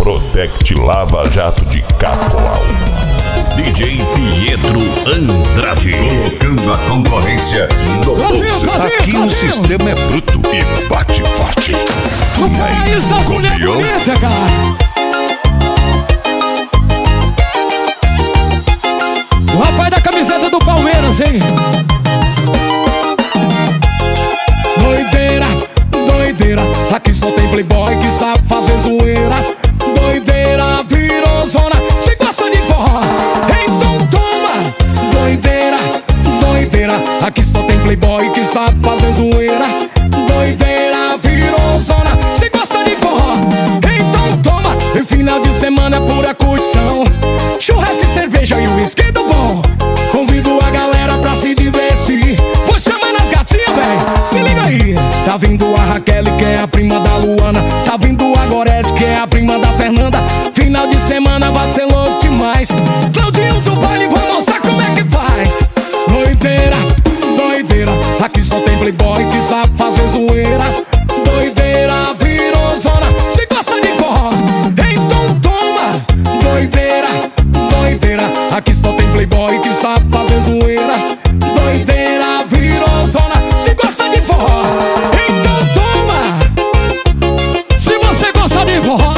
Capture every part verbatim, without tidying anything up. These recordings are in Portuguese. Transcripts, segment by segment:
Protect Lava Jato de Capoal. D J Pietro Andrade. Colocando a concorrência no bolso. Aqui o sistema é bruto e bate forte. O país das mulheres bonitas, cara. O rapaz da camiseta do Palmeiras, hein? Doideira, doideira. Aqui só tem playboy que sabe fazer zoeira. Doideira, virou zona. Se gosta de forró, então toma. Doideira, doideira. Aqui só tem playboy que sabe fazer zoeira. Doideira, virou zona. Se gosta de forró, então toma. E final de semana é pura curtição. Churrasco e cerveja e uísque do bom. Convido a galera pra se divertir. Vou chamando as gatinhas, véi. Se liga aí. Tá vindo a Raquel, que é a prima da Luana. Tá vindo a Gorete, que é a prima da Fernanda. Final de semana vai ser louco demais. Claudinho do baile, vou mostrar como é que faz. Doideira, doideira. Aqui só tem playboy que sabe fazer zoeira. Doideira, virou zona. Se gosta de forró, então toma. Doideira, doideira. Aqui só tem playboy que sabe fazer zoeira. Doideira, virou zona. Se gosta de forró, então toma. Se você gosta de forró,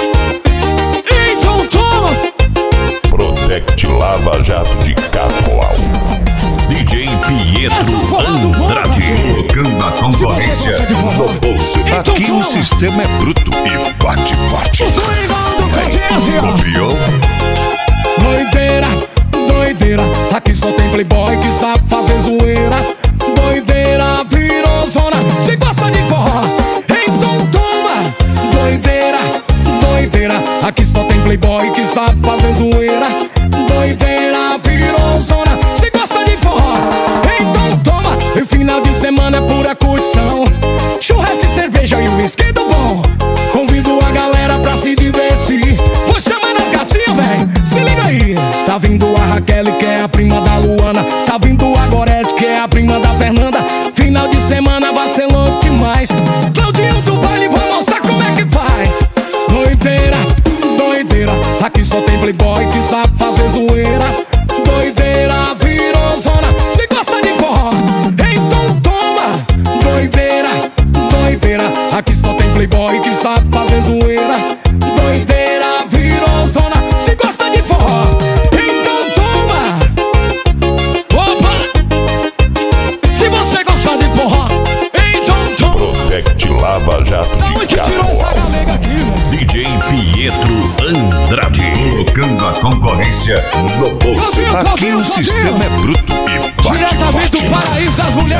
então toma. Protect Lava Jato de Capoal. D J Pietro Andrade. Colocando a concorrência no bolso. Aqui o sistema é bruto e bate forte. O swingão do Codinho. Copiou? Doideira, doideira. Aqui só tem playboy que sabe fazer zoeira. Doideira, virou zona. Se gosta de forró, então toma. Doideira, doideira. Aqui só tem playboy que sabe fazer zoeira. Doideira, virou zona. Se gosta de forró, então toma. E final de semana é pura curtição. Churrasco e cerveja e uísque do bom. Convido a galera pra se divertir. Vou chamando as gatinhas, véi. Se liga aí. Tá vindo a Raquel, que é a prima da Luana. Tá vindo a Gorete, que é a prima da Fernanda. Final de semana vai ser louco demais. Claudinho do baile, vou mostrar como é que faz. Doideira, doideira. Aqui só tem playboy que sabe fazer zoeira. Doideira, virou zona. Se gosta de forró, então toma. Doideira, doideira. Aqui só tem playboy que sabe fazer zoeira. Doideira, virou zona. Se gosta de forró, então toma. Opa! Se você gosta de forró, então toma. Protect Lava Jato de Onde tirou essa Capoal. galega aqui, velho? D J Pietro Andrade. Colocando a concorrência no bolso. Claudinho, Aqui Claudinho, o Claudinho. sistema é bruto e bate Diretamente forte. do paraíso das mulheres.